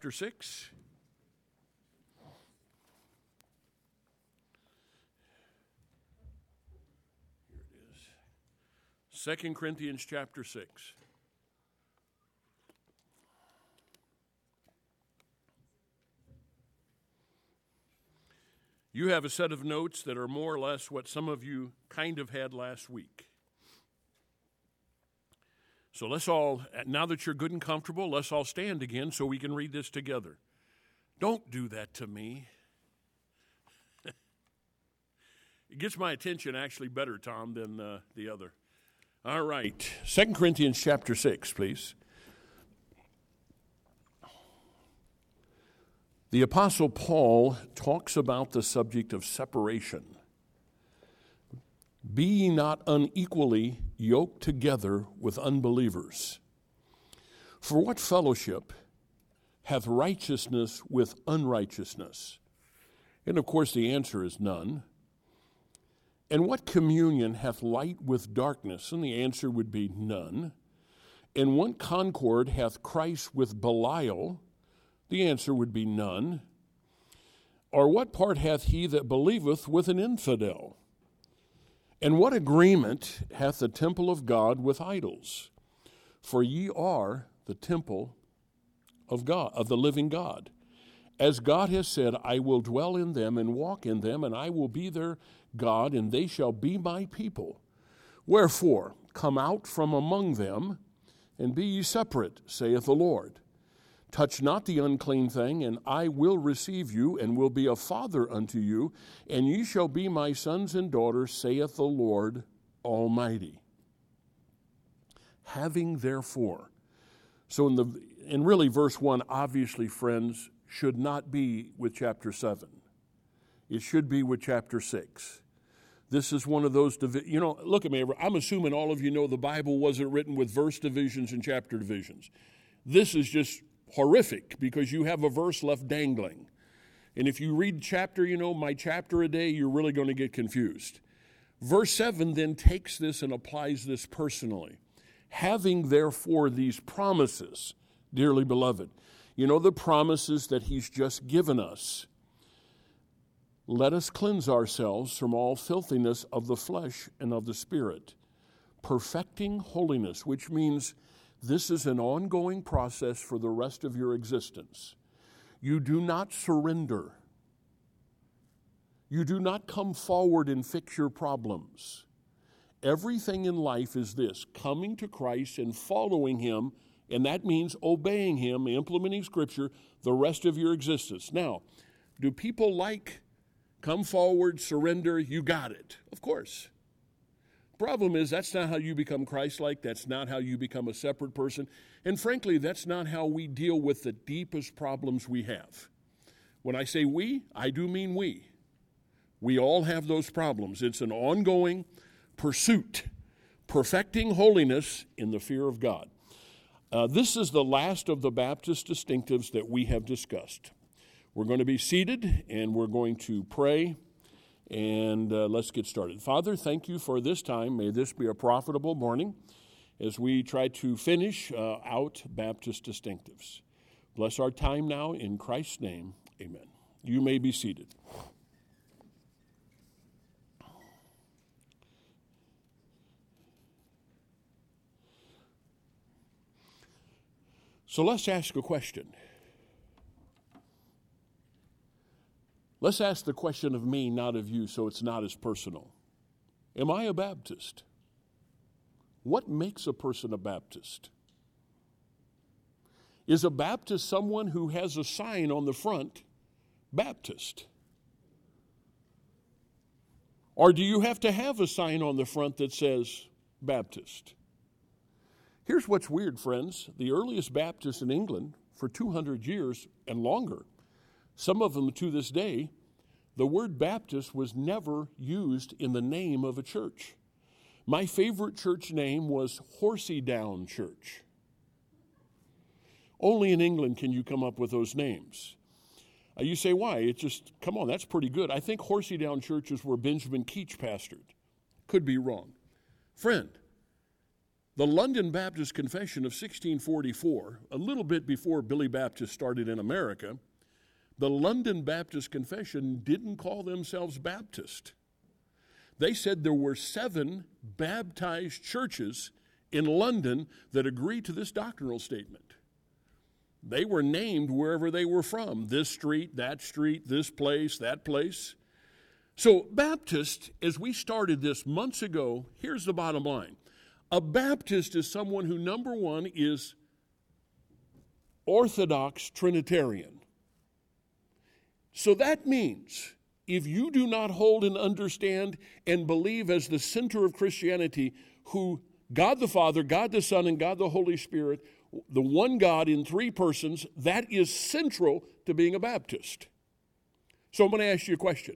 chapter 6. Here it is. 2 Corinthians chapter 6. You have a set of notes that are more or less what some of you kind of had last week. So let's all, now that you're good and comfortable, let's all stand again so we can read this together. Don't do that to me. It gets my attention actually better, Tom, than the other. All right, 2 Corinthians chapter 6, please. The Apostle Paul talks about the subject of separation. Be ye not unequally yoked together with unbelievers. For what fellowship hath righteousness with unrighteousness? And of course the answer is none. And what communion hath light with darkness? And the answer would be none. And what concord hath Christ with Belial? The answer would be none. Or what part hath he that believeth with an infidel? And what agreement hath the temple of God with idols? For ye are the temple of God, of the living God. As God has said, I will dwell in them and walk in them, and I will be their God, and they shall be my people. Wherefore, come out from among them, and be ye separate, saith the Lord. Touch not the unclean thing, and I will receive you, and will be a father unto you, and ye shall be my sons and daughters, saith the Lord Almighty. Having therefore, so in really verse 1, obviously, friends, should not be with chapter 7. It should be with chapter 6. This is one of those, look at me, I'm assuming all of you know the Bible wasn't written with verse divisions and chapter divisions. This is just horrific because you have a verse left dangling. And if you read chapter, my chapter a day, you're really going to get confused. Verse 7 then takes this and applies this personally. Having therefore these promises, dearly beloved, the promises that he's just given us. Let us cleanse ourselves from all filthiness of the flesh and of the spirit, perfecting holiness, which means this is an ongoing process for the rest of your existence. You do not surrender. You do not come forward and fix your problems. Everything in life is this, coming to Christ and following him, and that means obeying him, implementing Scripture, the rest of your existence. Now, do people like come forward, surrender, you got it? Of course. Problem is, that's not how you become Christ-like. That's not how you become a separate person. And frankly, that's not how we deal with the deepest problems we have. When I say we, I do mean we. We all have those problems. It's an ongoing pursuit, perfecting holiness in the fear of God. This is the last of the Baptist distinctives that we have discussed. We're going to be seated, and we're going to pray. And let's get started. Father, thank you for this time. May this be a profitable morning as we try to finish out Baptist distinctives. Bless our time now in Christ's name. Amen. You may be seated. So let's ask a question. Let's ask the question of me, not of you, so it's not as personal. Am I a Baptist? What makes a person a Baptist? Is a Baptist someone who has a sign on the front, Baptist? Or do you have to have a sign on the front that says Baptist? Here's what's weird, friends. The earliest Baptists in England for 200 years and longer, some of them to this day, the word Baptist was never used in the name of a church. My favorite church name was Horsey Down Church. Only in England can you come up with those names. You say, why? Come on, that's pretty good. I think Horsey Down Church is where Benjamin Keach pastored. Could be wrong. Friend, The London Baptist Confession of 1644, a little bit before Billy Baptist started in America, the London Baptist Confession didn't call themselves Baptist. They said there were 7 baptized churches in London that agreed to this doctrinal statement. They were named wherever they were from, this street, this place, that place. So Baptist, as we started this months ago, here's the bottom line. A Baptist is someone who, number one, is Orthodox Trinitarian. So that means if you do not hold and understand and believe as the center of Christianity who God the Father, God the Son, and God the Holy Spirit, the one God in 3 persons, that is central to being a Baptist. So I'm going to ask you a question.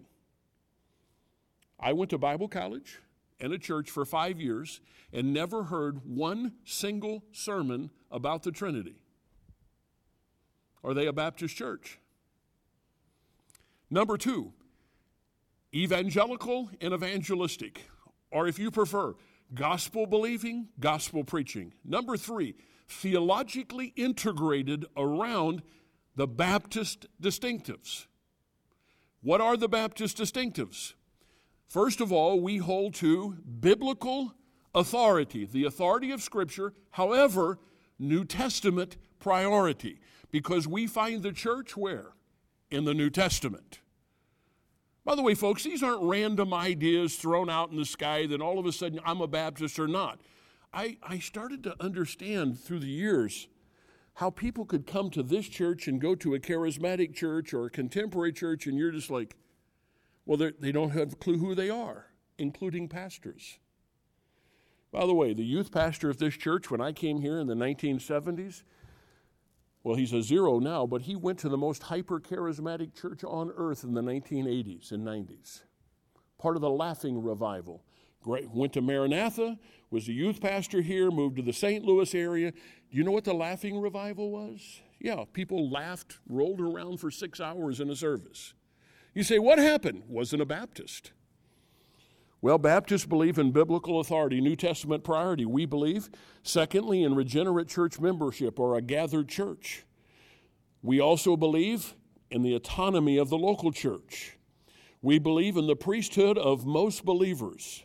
I went to Bible college and a church for 5 years and never heard one single sermon about the Trinity. Are they a Baptist church? Number 2, evangelical and evangelistic, or if you prefer, gospel believing, gospel preaching. Number 3, theologically integrated around the Baptist distinctives. What are the Baptist distinctives? First of all, we hold to biblical authority, the authority of Scripture, however, New Testament priority, because we find the church where? In the New Testament. By the way, folks, these aren't random ideas thrown out in the sky that all of a sudden I'm a Baptist or not. I started to understand through the years how people could come to this church and go to a charismatic church or a contemporary church, and you're just like, well, they don't have a clue who they are, including pastors. By the way, the youth pastor of this church, when I came here in the 1970s, well, he's a 0 now, but he went to the most hyper-charismatic church on earth in the 1980s and 90s. Part of the Laughing Revival. Went to Maranatha, was a youth pastor here, moved to the St. Louis area. Do you know what the Laughing Revival was? Yeah, people laughed, rolled around for 6 hours in a service. You say, what happened? Wasn't a Baptist. Well, Baptists believe in biblical authority, New Testament priority. We believe, secondly, in regenerate church membership or a gathered church. We also believe in the autonomy of the local church. We believe in the priesthood of most believers.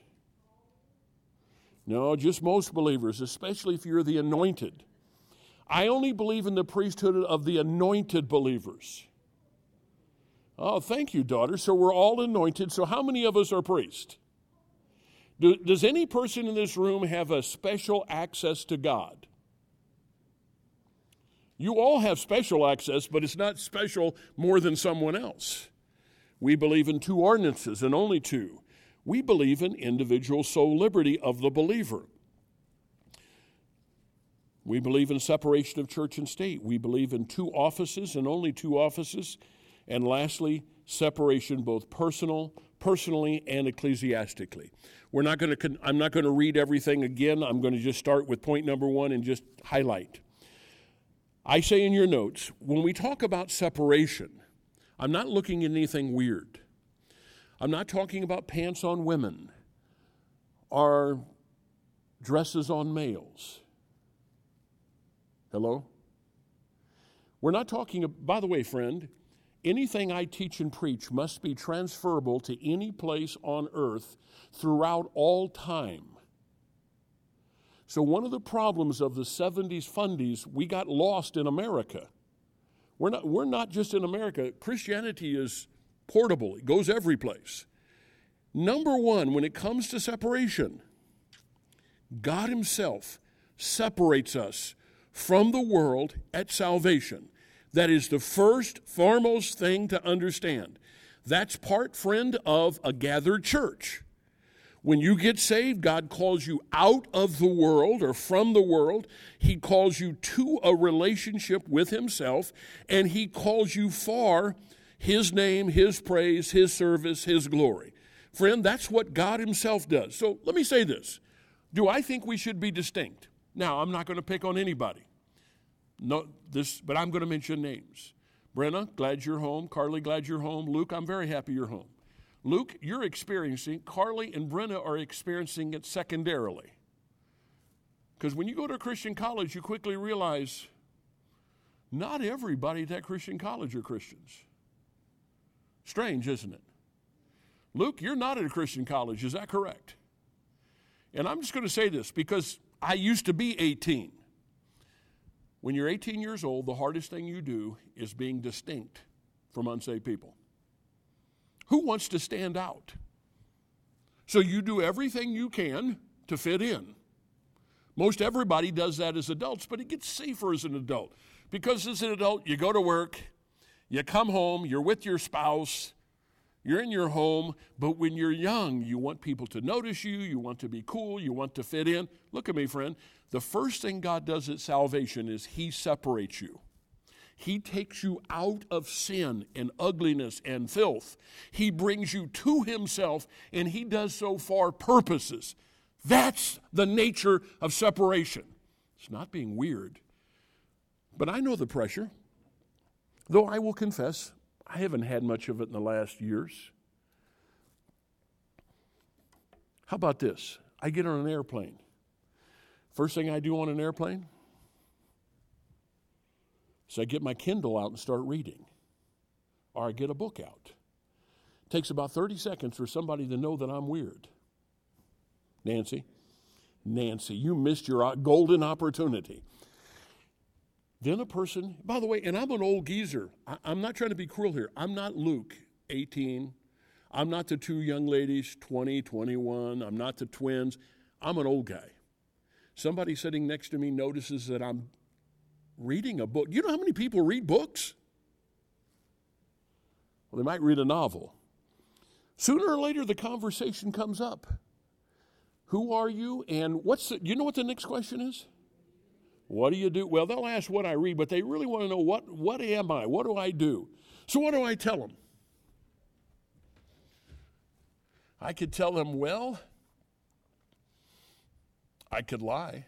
No, just most believers, especially if you're the anointed. I only believe in the priesthood of the anointed believers. Oh, thank you, daughter. So we're all anointed. So how many of us are priests? Does any person in this room have a special access to God? You all have special access, but it's not special more than someone else. We believe in 2 ordinances and only 2. We believe in individual soul liberty of the believer. We believe in separation of church and state. We believe in 2 offices and only 2 offices. And lastly, separation both personally and ecclesiastically. I'm not going to read everything again. I'm going to just start with point number 1 and just highlight. I say in your notes, when we talk about separation, I'm not looking at anything weird. I'm not talking about pants on women or dresses on males. Hello? We're not talking, by the way, friend, anything I teach and preach must be transferable to any place on earth throughout all time. So one of the problems of the 70s fundies, we got lost in America. We're not just in America. Christianity is portable. It goes every place. Number 1, when it comes to separation, God himself separates us from the world at salvation. That is the first, foremost thing to understand. That's part, friend, of a gathered church. When you get saved, God calls you out of the world or from the world. He calls you to a relationship with himself, and he calls you for his name, his praise, his service, his glory. Friend, that's what God himself does. So let me say this. Do I think we should be distinct? Now, I'm not going to pick on anybody. But I'm going to mention names. Brenna, glad you're home. Carly, glad you're home. Luke, I'm very happy you're home. Luke, you're experiencing, Carly and Brenna are experiencing it secondarily. Because when you go to a Christian college, you quickly realize not everybody at that Christian college are Christians. Strange, isn't it? Luke, you're not at a Christian college. Is that correct? And I'm just going to say this because I used to be 18. When you're 18 years old, the hardest thing you do is being distinct from unsaved people. Who wants to stand out? So you do everything you can to fit in. Most everybody does that as adults, but it gets safer as an adult. Because as an adult, you go to work, you come home, you're with your spouse, you're in your home, but when you're young, you want people to notice you, you want to be cool, you want to fit in. Look at me, friend. The first thing God does at salvation is He separates you. He takes you out of sin and ugliness and filth. He brings you to Himself, and He does so for purposes. That's the nature of separation. It's not being weird. But I know the pressure. Though I will confess, I haven't had much of it in the last years. How about this? I get on an airplane. First thing I do on an airplane is I get my Kindle out and start reading. Or I get a book out. It takes about 30 seconds for somebody to know that I'm weird. Nancy, you missed your golden opportunity. Then a person, by the way, and I'm an old geezer. I'm not trying to be cruel here. I'm not Luke, 18. I'm not the two young ladies, 20, 21. I'm not the twins. I'm an old guy. Somebody sitting next to me notices that I'm reading a book. You know how many people read books? Well, they might read a novel. Sooner or later, the conversation comes up. Who are you? And you know what the next question is? What do you do? Well, they'll ask what I read, but they really want to know what am I? What do I do? So what do I tell them? I could tell them, well, I could lie.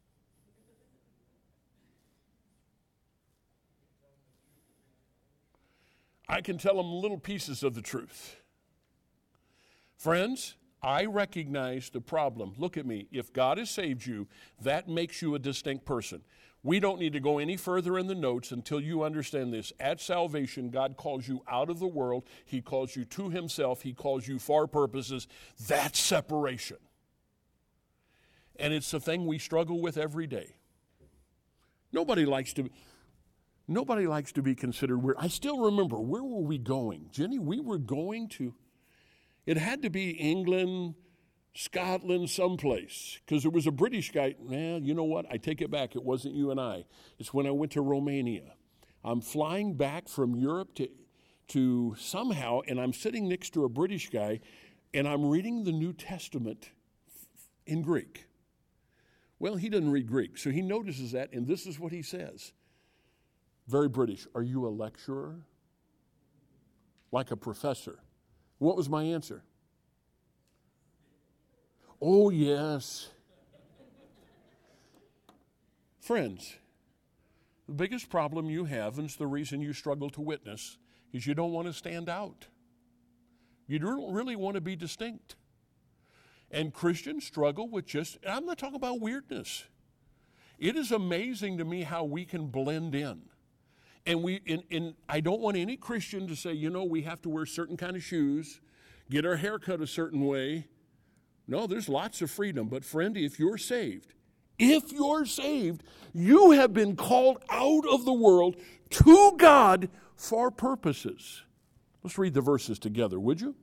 I can tell them little pieces of the truth. Friends, I recognize the problem. Look at me. If God has saved you, that makes you a distinct person. We don't need to go any further in the notes until you understand this. At salvation, God calls you out of the world. He calls you to Himself. He calls you for purposes. That's separation. And it's the thing we struggle with every day. Nobody likes to be considered weird. I still remember, where were we going? Jenny, we were going to... It had to be England, Scotland, someplace, because there was a British guy. Well, you know what? I take it back. It wasn't you and I. It's when I went to Romania. I'm flying back from Europe to somehow, and I'm sitting next to a British guy, and I'm reading the New Testament in Greek. Well, he doesn't read Greek, so he notices that, and this is what he says. Very British. Are you a lecturer? Like a professor. What was my answer? Oh, yes. Friends, the biggest problem you have, and it's the reason you struggle to witness, is you don't want to stand out. You don't really want to be distinct. And Christians struggle with I'm not talking about weirdness. It is amazing to me how we can blend in. And I don't want any Christian to say, we have to wear certain kind of shoes, get our hair cut a certain way. No, there's lots of freedom. But friend, if you're saved, you have been called out of the world to God for purposes. Let's read the verses together, would you?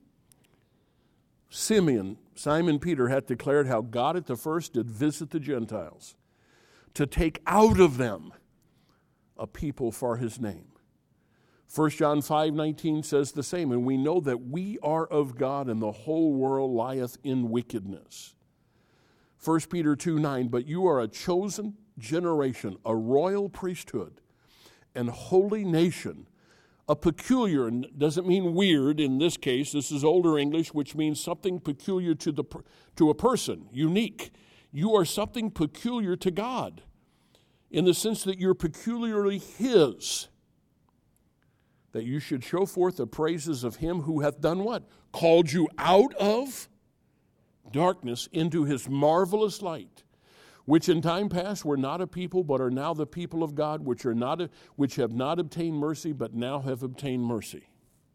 Simon Peter hath declared how God at the first did visit the Gentiles to take out of them a people for His name. 1 John 5:19 says the same, and we know that we are of God and the whole world lieth in wickedness. 1 Peter 2:9, but you are a chosen generation, a royal priesthood, and holy nation, a peculiar, and doesn't mean weird in this case, this is older English, which means something peculiar to a person, unique. You are something peculiar to God, in the sense that you're peculiarly His, that you should show forth the praises of Him who hath done what? Called you out of darkness into His marvelous light. which in time past were not a people, but are now the people of God, which have not obtained mercy, but now have obtained mercy.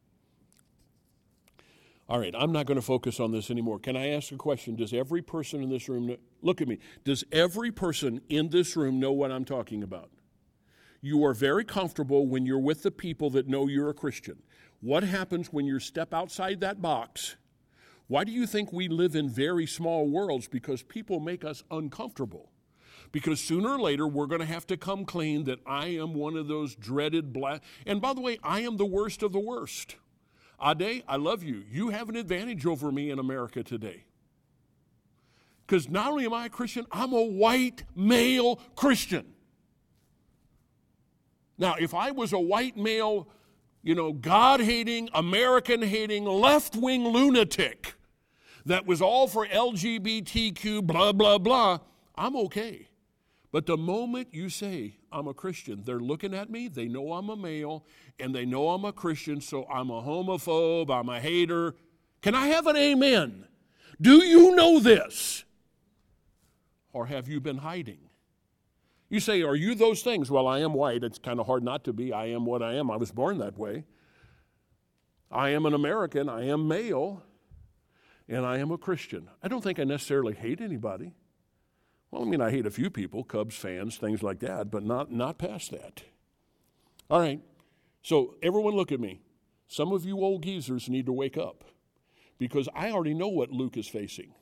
All right, I'm not going to focus on this anymore. Can I ask a question? Does every person in this room look at me? Does every person in this room know what I'm talking about? You are very comfortable when you're with the people that know you're a Christian. What happens when you step outside that box? Why do you think we live in very small worlds? Because people make us uncomfortable. Because sooner or later, we're going to have to come clean that I am one of those dreaded black. And by the way, I am the worst of the worst. Ade, I love you. You have an advantage over me in America today. Because not only am I a Christian, I'm a white male Christian. Now, if I was a white male, God-hating, American-hating, left-wing lunatic that was all for LGBTQ, blah, blah, blah, I'm okay. But the moment you say, I'm a Christian, they're looking at me, they know I'm a male, and they know I'm a Christian, so I'm a homophobe, I'm a hater. Can I have an amen? Do you know this? Or have you been hiding? You say, are you those things? Well, I am white. It's kind of hard not to be. I am what I am. I was born that way. I am an American. I am male. And I am a Christian. I don't think I necessarily hate anybody. Well, I hate a few people, Cubs fans, things like that, but not past that. All right, so everyone look at me. Some of you old geezers need to wake up because I already know what Luke is facing.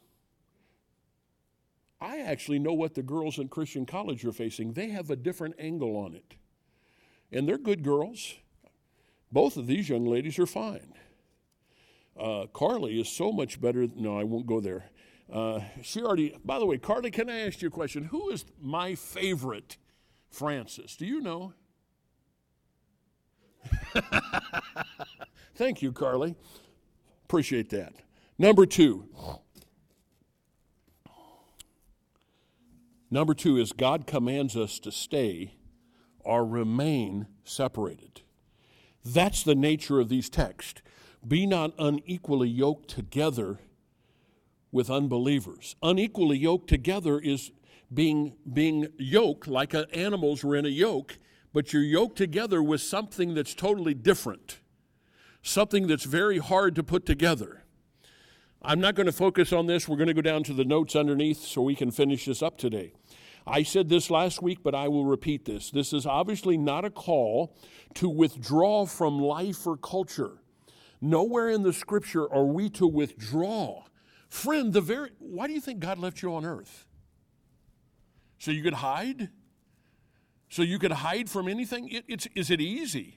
I actually know what the girls in Christian college are facing. They have a different angle on it. And they're good girls. Both of these young ladies are fine. Carly is so much better. No, I won't go there. By the way, Carly, can I ask you a question? Who is my favorite Francis? Do you know? Thank you, Carly. Appreciate that. Number two is God commands us to stay or remain separated. That's the nature of these texts. Be not unequally yoked together with unbelievers. Unequally yoked together is being yoked like animals were in a yoke, but you're yoked together with something that's totally different, something that's very hard to put together. I'm not going to focus on this. We're going to go down to the notes underneath so we can finish this up today. I said this last week, but I will repeat this. This is obviously not a call to withdraw from life or culture. Nowhere in the Scripture are we to withdraw. Friend, why do you think God left you on earth? So you could hide? So you could hide from anything? Is it easy?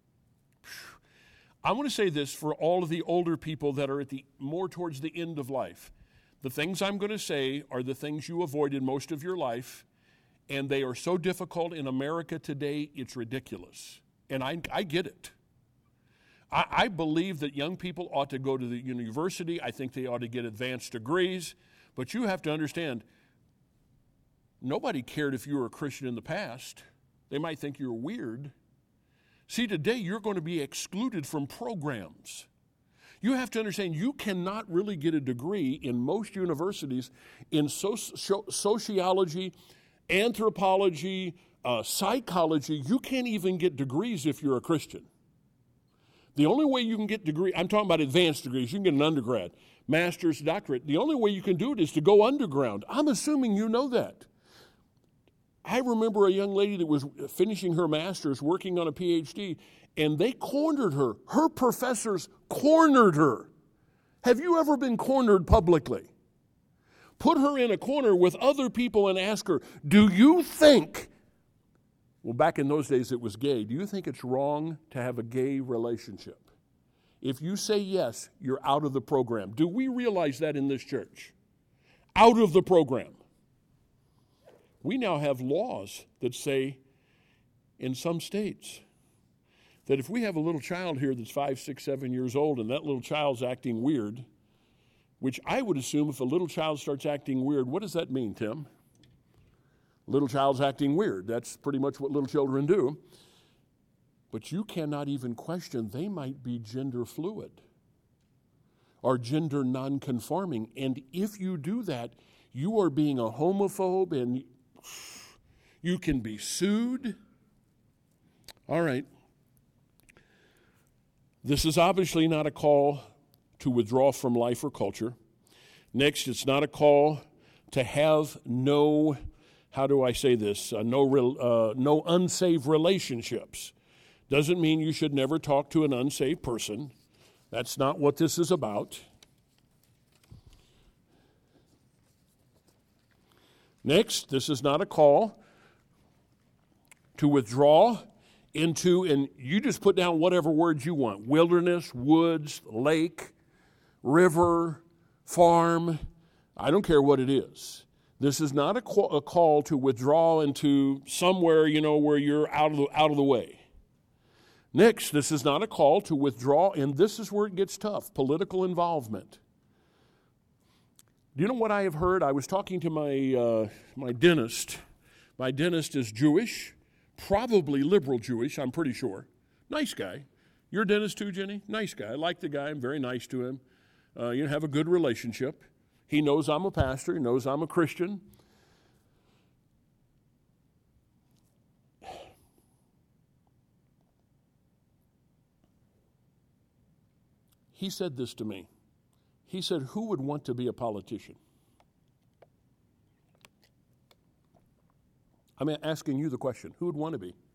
I want to say this for all of the older people that are more towards the end of life. The things I'm going to say are the things you avoided most of your life, and they are so difficult in America today, it's ridiculous. And I get it. I believe that young people ought to go to the university. I think they ought to get advanced degrees. But you have to understand, nobody cared if you were a Christian in the past. They might think you're weird. See, today you're going to be excluded from programs. You have to understand you cannot really get a degree in most universities in sociology, anthropology, psychology. You can't even get degrees if you're a Christian. The only way you can get degrees, I'm talking about advanced degrees, you can get an undergrad, master's, doctorate. The only way you can do it is to go underground. I'm assuming you know that. I remember a young lady that was finishing her master's, working on a PhD, and they cornered her. Her professors cornered her. Have you ever been cornered publicly? Put her in a corner with other people and ask her, do you think, well, back in those days it was gay, do you think it's wrong to have a gay relationship? If you say yes, you're out of the program. Do we realize that in this church? Out of the program. We now have laws that say in some states that if we have a little child here that's 5, 6, 7 years old and that little child's acting weird, which I would assume if a little child starts acting weird, what does that mean, Tim? Little child's acting weird. That's pretty much what little children do. But you cannot even question they might be gender fluid or gender non-conforming. And if you do that, you are being a homophobe, and You can be sued. All right. This is obviously not a call to withdraw from life or culture. Next, it's not a call to have no, how do I say this, no unsaved relationships. Doesn't mean you should never talk to an unsaved person. That's not what this is about. Next, this is not a call to withdraw into, and you just put down whatever words you want, wilderness, woods, lake, river, farm. I don't care what it is. This is not a call to withdraw into somewhere, where you're out of the way. Next, this is not a call to withdraw, and this is where it gets tough, political involvement. Do you know what I have heard? I was talking to my dentist. My dentist is Jewish, probably liberal Jewish, I'm pretty sure. Nice guy. You're a dentist too, Jenny? Nice guy. I like the guy. I'm very nice to him. Have a good relationship. He knows I'm a pastor. He knows I'm a Christian. He said this to me. He said, who would want to be a politician? I'm asking you the question. Who would want to be?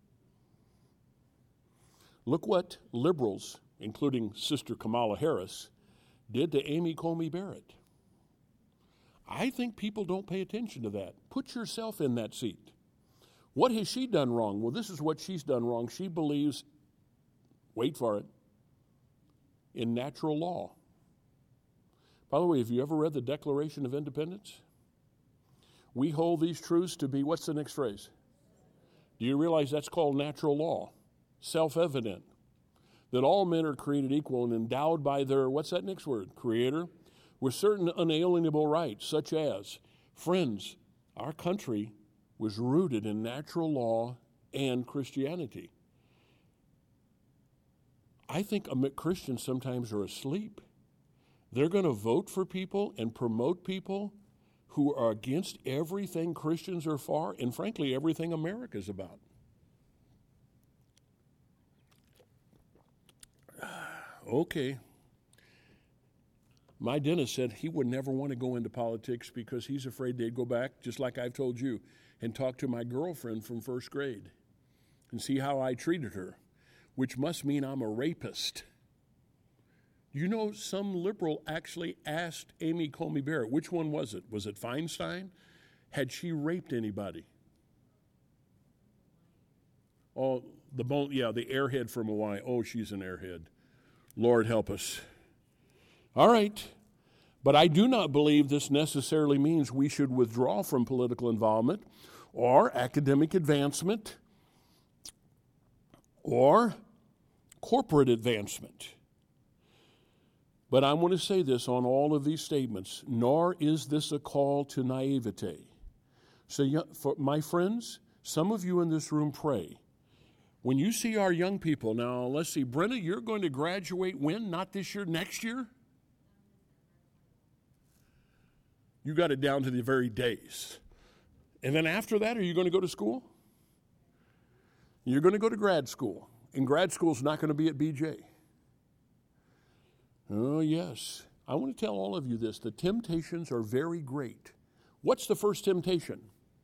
Look what liberals, including Sister Kamala Harris, did to Amy Coney Barrett. I think people don't pay attention to that. Put yourself in that seat. What has she done wrong? Well, this is what she's done wrong. She believes, wait for it, in natural law. By the way, have you ever read the Declaration of Independence? We hold these truths to be, what's the next phrase? Do you realize that's called natural law? Self-evident. That all men are created equal and endowed by their, what's that next word? Creator, with certain unalienable rights, such as, friends, our country was rooted in natural law and Christianity. I think Christians sometimes are asleep. They're going to vote for people and promote people who are against everything Christians are for, and frankly, everything America's about. Okay. My dentist said he would never want to go into politics because he's afraid they'd go back, just like I've told you, and talk to my girlfriend from first grade and see how I treated her, which must mean I'm a rapist. You know, some liberal actually asked Amy Coney Barrett, which one was it? Was it Feinstein? Had she raped anybody? Oh, the airhead from Hawaii. Oh, she's an airhead. Lord help us. All right. But I do not believe this necessarily means we should withdraw from political involvement or academic advancement or corporate advancement. But I want to say this on all of these statements, nor is this a call to naivete. So, for my friends, some of you in this room pray. When you see our young people, now let's see, Brenna, you're going to graduate when? Not this year, next year? You got it down to the very days. And then after that, are you going to go to school? You're going to go to grad school. And grad school's not going to be at BJ. Oh, yes. I want to tell all of you this. The temptations are very great. What's the first temptation?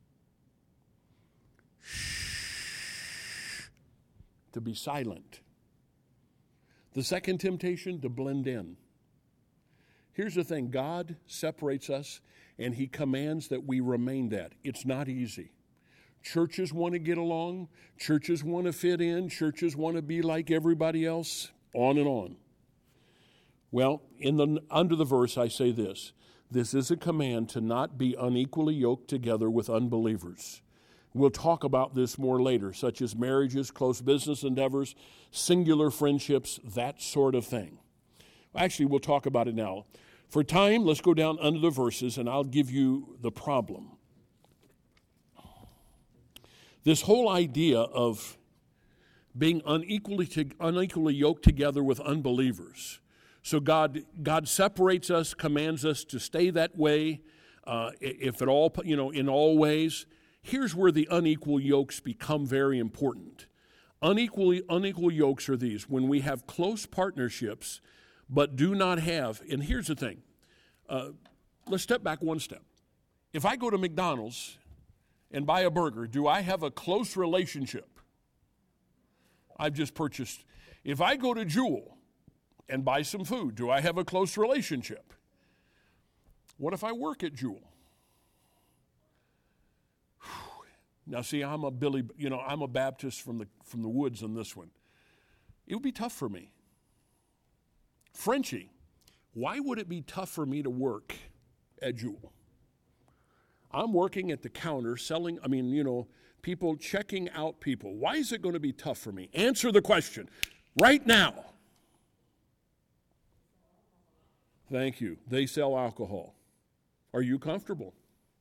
Shh. To be silent. The second temptation, to blend in. Here's the thing. God separates us, and he commands that we remain that. It's not easy. Churches want to get along. Churches want to fit in. Churches want to be like everybody else. On and on. Well, under the verse, I say this. This is a command to not be unequally yoked together with unbelievers. We'll talk about this more later, such as marriages, close business endeavors, singular friendships, that sort of thing. Actually, we'll talk about it now. For time, let's go down under the verses, and I'll give you the problem. This whole idea of being unequally yoked together with unbelievers. So God separates us, commands us to stay that way, if at all, in all ways. Here's where the unequal yokes become very important. Unequal yokes are these: when we have close partnerships but do not have, and here's the thing, let's step back one step. If I go to McDonald's and buy a burger, do I have a close relationship? I've just purchased. If I go to Jewel and buy some food, do I have a close relationship? What if I work at Jewel? Now, see, I'm a Baptist from the woods on this one. It would be tough for me. Frenchie, why would it be tough for me to work at Jewel? I'm working at the counter selling, people checking out people. Why is it going to be tough for me? Answer the question right now. Thank you. They sell alcohol. Are you comfortable?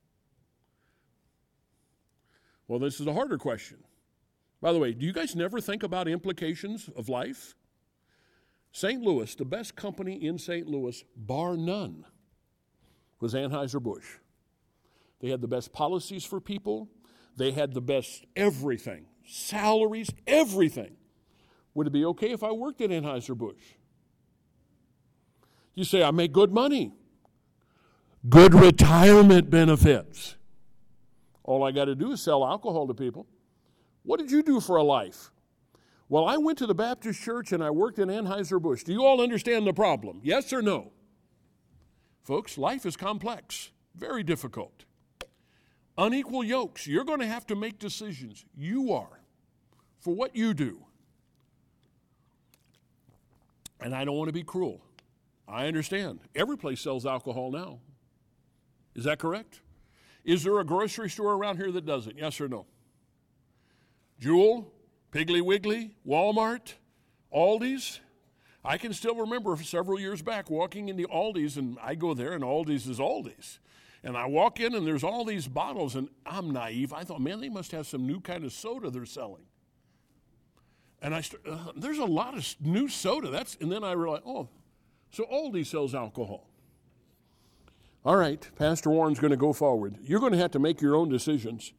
Well, this is a harder question. By the way, do you guys never think about implications of life? St. Louis, the best company in St. Louis, bar none, was Anheuser-Busch. They had the best policies for people. They had the best everything, salaries, everything. Would it be okay if I worked at Anheuser-Busch? You say, I make good money. Good retirement benefits. All I got to do is sell alcohol to people. What did you do for a life? Well, I went to the Baptist church and I worked at Anheuser-Busch. Do you all understand the problem? Yes or no? Folks, life is complex, very difficult. Unequal yokes. You're going to have to make decisions. You are, for what you do. And I don't want to be cruel. I understand. Every place sells alcohol now. Is that correct? Is there a grocery store around here that does it? Yes or no? Jewel, Piggly Wiggly, Walmart, Aldi's. I can still remember several years back walking into Aldi's, and I go there, and Aldi's is Aldi's. And I walk in, and there's all these bottles, and I'm naive. I thought, man, they must have some new kind of soda they're selling. And there's a lot of new soda. And then I realized, so Aldi sells alcohol. All right, Pastor Warren's going to go forward. You're going to have to make your own decisions.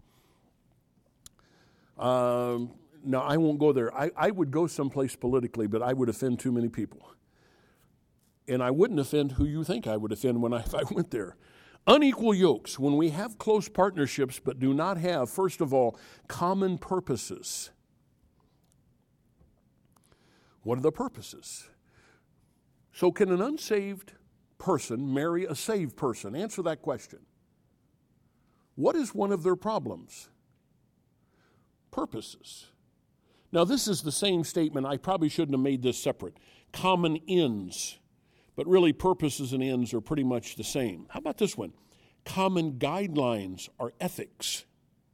No, I won't go there. I would go someplace politically, but I would offend too many people. And I wouldn't offend who you think I would offend if I went there. Unequal yokes, when we have close partnerships but do not have, first of all, common purposes. What are the purposes? So can an unsaved person marry a saved person? Answer that question. What is one of their problems? Purposes. Now, this is the same statement. I probably shouldn't have made this separate. Common ends. But really, purposes and ends are pretty much the same. How about this one? Common guidelines are ethics.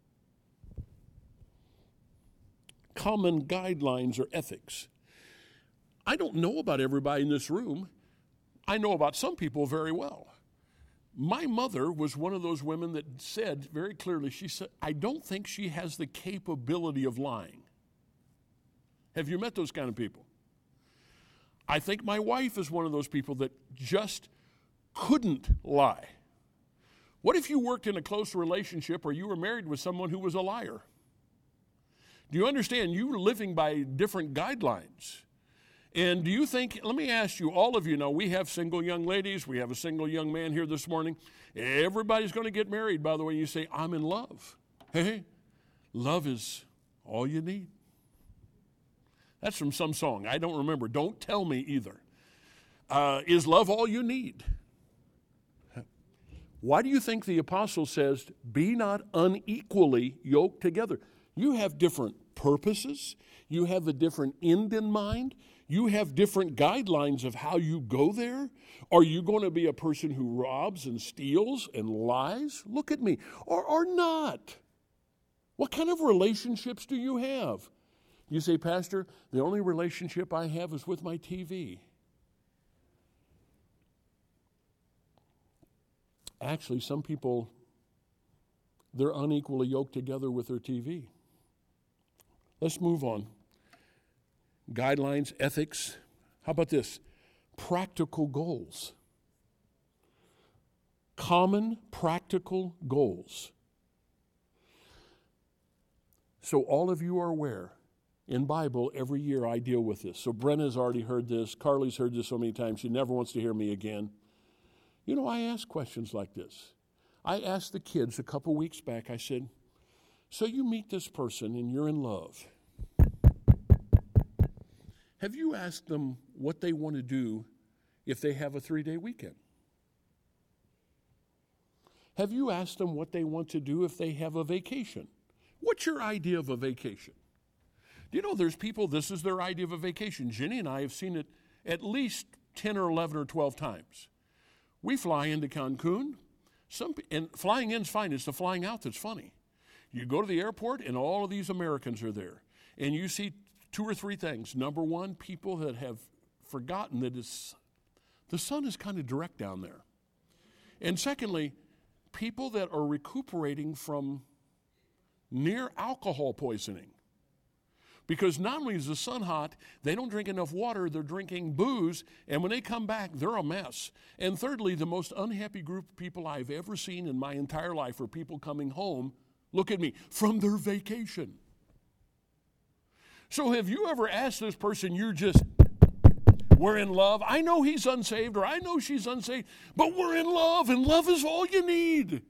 Common guidelines are ethics. I don't know about everybody in this room. I know about some people very well. My mother was one of those women that said very clearly, she said, I don't think she has the capability of lying. Have you met those kind of people? I think my wife is one of those people that just couldn't lie. What if you worked in a close relationship or you were married with someone who was a liar? Do you understand? You were living by different guidelines. And do you think, let me ask you, all of you know, we have single young ladies, we have a single young man here this morning. Everybody's going to get married, by the way. You say, I'm in love. Hey, love is all you need. That's from some song. I don't remember. Don't tell me either. Is love all you need? Why do you think the apostle says, be not unequally yoked together? You have different purposes. You have a different end in mind. You have different guidelines of how you go there. Are you going to be a person who robs and steals and lies? Look at me. Or not? What kind of relationships do you have? You say, Pastor, the only relationship I have is with my TV. Actually, some people, they're unequally yoked together with their TV. Let's move on. Guidelines, ethics. How about this? Practical goals. Common practical goals. So all of you are aware, in Bible, every year I deal with this. So Brenna's already heard this. Carly's heard this so many times, she never wants to hear me again. You know, I ask questions like this. I asked the kids a couple weeks back, I said, so you meet this person and you're in love. Have you asked them what they want to do if they have a 3-day weekend? Have you asked them what they want to do if they have a vacation? What's your idea of a vacation? Do you know there's people, this is their idea of a vacation. Jenny and I have seen it at least 10 or 11 or 12 times. We fly into Cancun, and flying in's fine, it's the flying out that's funny. You go to the airport and all of these Americans are there. And you see 2 or 3 things. Number one, people that have forgotten that the sun is kind of direct down there. And secondly, people that are recuperating from near alcohol poisoning. Because not only is the sun hot, they don't drink enough water, they're drinking booze, and when they come back, they're a mess. And thirdly, the most unhappy group of people I've ever seen in my entire life are people coming home, look at me, from their vacation. So have you ever asked this person, we're in love? I know he's unsaved, or I know she's unsaved, but we're in love, and love is all you need.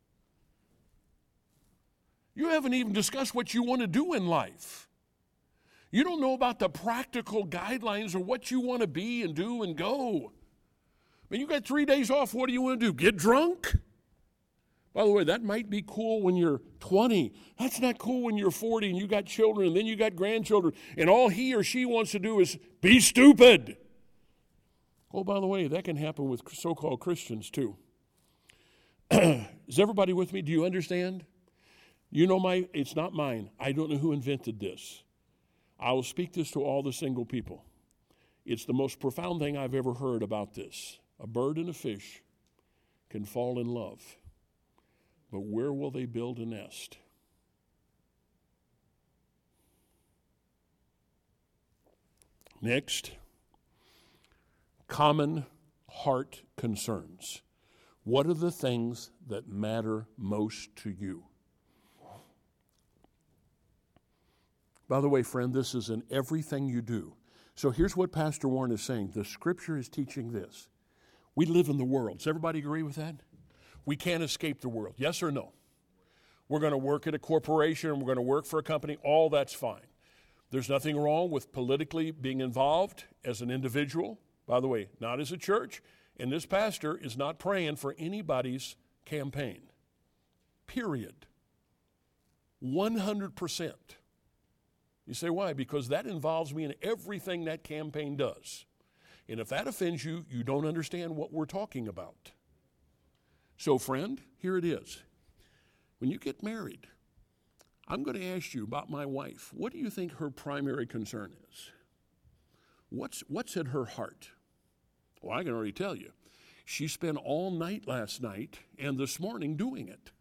You haven't even discussed what you want to do in life. You don't know about the practical guidelines or what you want to be and do and go. I mean, you got 3 days off. What do you want to do? Get drunk? By the way, that might be cool when you're 20. That's not cool when you're 40 and you got children and then you got grandchildren and all he or she wants to do is be stupid. Oh, by the way, that can happen with so-called Christians too. Is everybody with me? Do you understand? You know it's not mine. I don't know who invented this. I will speak this to all the single people. It's the most profound thing I've ever heard about this. A bird and a fish can fall in love, but where will they build a nest? Next, common heart concerns. What are the things that matter most to you? By the way, friend, this is in everything you do. So here's what Pastor Warren is saying. The Scripture is teaching this. We live in the world. Does everybody agree with that? We can't escape the world. Yes or no? We're going to work at a corporation. We're going to work for a company. All that's fine. There's nothing wrong with politically being involved as an individual. By the way, not as a church. And this pastor is not praying for anybody's campaign. Period. 100%. You say, why? Because that involves me in everything that campaign does. And if that offends you, you don't understand what we're talking about. So, friend, here it is. When you get married, I'm going to ask you about my wife. What do you think her primary concern is? What's at her heart? Well, I can already tell you. She spent all night last night and this morning doing it.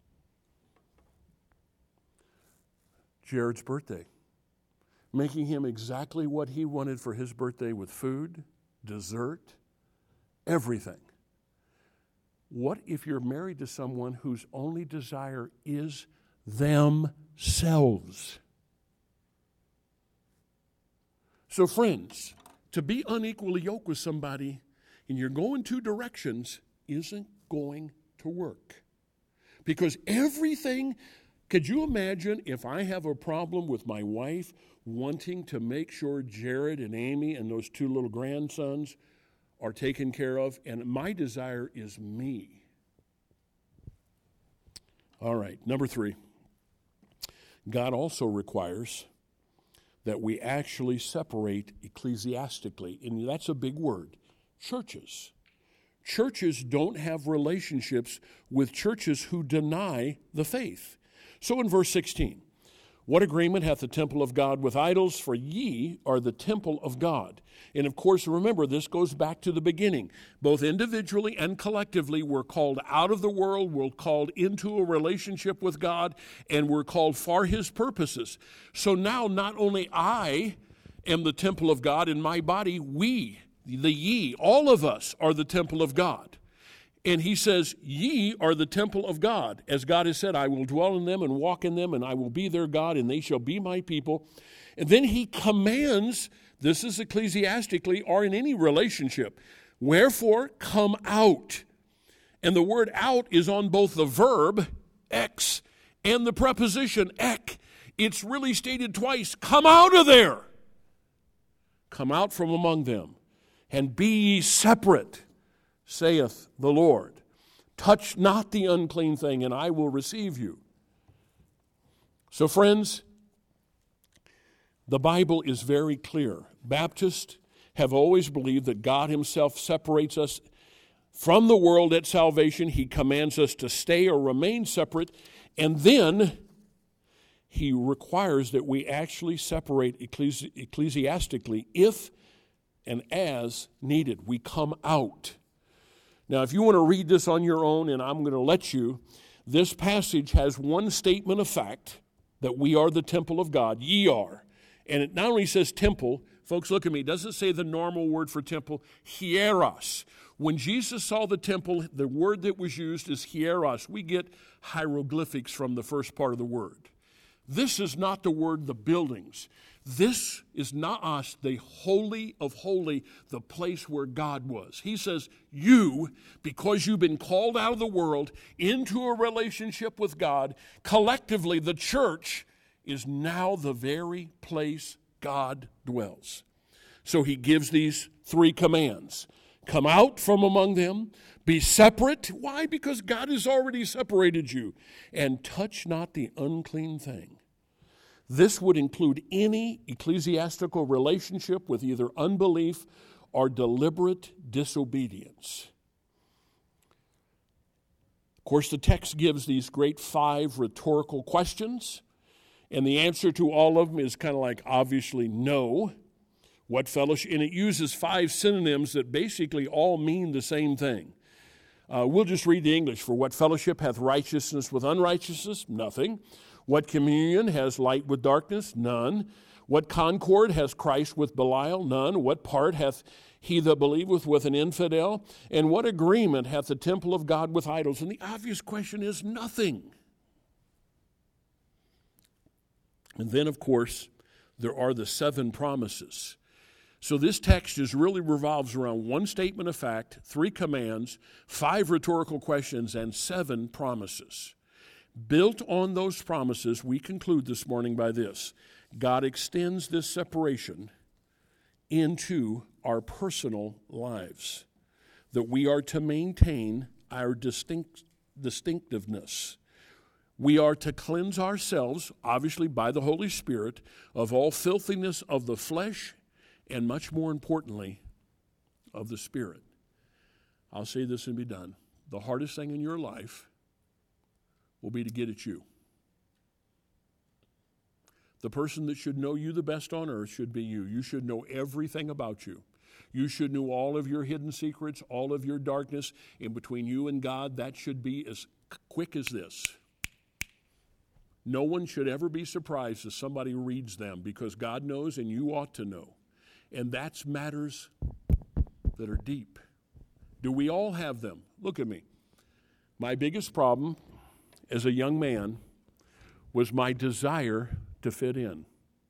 Jared's birthday. Making him exactly what he wanted for his birthday with food, dessert, everything. What if you're married to someone whose only desire is themselves? So friends, to be unequally yoked with somebody and you're going 2 directions isn't going to work. Because everything, could you imagine if I have a problem with my wife wanting to make sure Jared and Amy and those 2 little grandsons are taken care of, and my desire is me. All right, number 3. God also requires that we actually separate ecclesiastically, and that's a big word, churches. Churches don't have relationships with churches who deny the faith. So in verse 16, what agreement hath the temple of God with idols? For ye are the temple of God. And of course, remember, this goes back to the beginning. Both individually and collectively, we're called out of the world, we're called into a relationship with God, and we're called for His purposes. So now, not only I am the temple of God in my body, we, the ye, all of us are the temple of God. And he says, ye are the temple of God. As God has said, I will dwell in them and walk in them, and I will be their God, and they shall be my people. And then he commands, this is ecclesiastically or in any relationship, wherefore come out. And the word out is on both the verb, ex, and the preposition, ek. It's really stated twice, come out of there. Come out from among them, and be ye separate, saith the Lord. Touch not the unclean thing, and I will receive you. So, friends, the Bible is very clear. Baptists have always believed that God himself separates us from the world at salvation. He commands us to stay or remain separate, and then he requires that we actually separate ecclesiastically if and as needed. We come out. Now, if you want to read this on your own, and I'm going to let you, this passage has one statement of fact, that we are the temple of God. Ye are. And it not only says temple, folks, look at me, it doesn't say the normal word for temple, hieros. When Jesus saw the temple, the word that was used is hieros. We get hieroglyphics from the first part of the word. This is not the word, the buildings. This is not us, the holy of holy, the place where God was. He says, you, because you've been called out of the world into a relationship with God, collectively, the church is now the very place God dwells. So he gives these three commands. Come out from among them, be separate. Why? Because God has already separated you. And touch not the unclean thing. This would include any ecclesiastical relationship with either unbelief or deliberate disobedience. Of course, the text gives these great 5 rhetorical questions, and the answer to all of them is kind of like, obviously, no. What fellowship? And it uses 5 synonyms that basically all mean the same thing. We'll just read the English. For what fellowship hath righteousness with unrighteousness? Nothing. What communion has light with darkness? None. What concord has Christ with Belial? None. What part hath he that believeth with an infidel? And what agreement hath the temple of God with idols? And the obvious question is nothing. And then, of course, there are the 7 promises. So this text just really revolves around one statement of fact, 3 commands, 5 rhetorical questions, and 7 promises. Built on those promises, we conclude this morning by this. God extends this separation into our personal lives, that we are to maintain our distinctiveness. We are to cleanse ourselves, obviously by the Holy Spirit, of all filthiness of the flesh and, much more importantly, of the Spirit. I'll say this and be done. The hardest thing in your life will be to get at you. The person that should know you the best on earth should be you. You should know everything about you. You should know all of your hidden secrets, all of your darkness. In between you and God, that should be as quick as this. No one should ever be surprised if somebody reads them, because God knows and you ought to know. And that's matters that are deep. Do we all have them? Look at me. My biggest problem as a young man was my desire to fit in.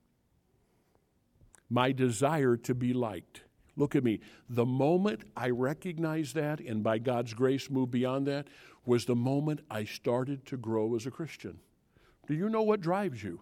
My desire to be liked. Look at me. The moment I recognized that, and by God's grace moved beyond that, was the moment I started to grow as a Christian. Do you know what drives you?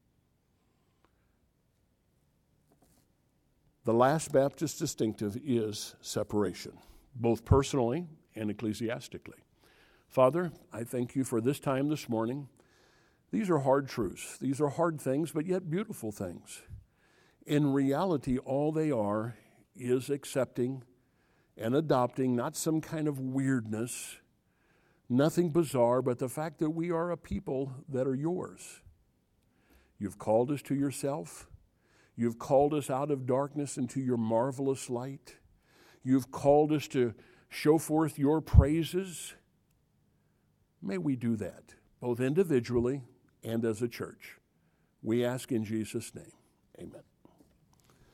The last Baptist distinctive is separation, both personally and ecclesiastically. Father, I thank you for this time this morning. These are hard truths. These are hard things, but yet beautiful things. In reality, all they are is accepting and adopting not some kind of weirdness, nothing bizarre, but the fact that we are a people that are yours. You've called us to yourself. You've called us out of darkness into your marvelous light. You've called us to show forth your praises. May we do that, both individually and as a church. We ask in Jesus' name. Amen.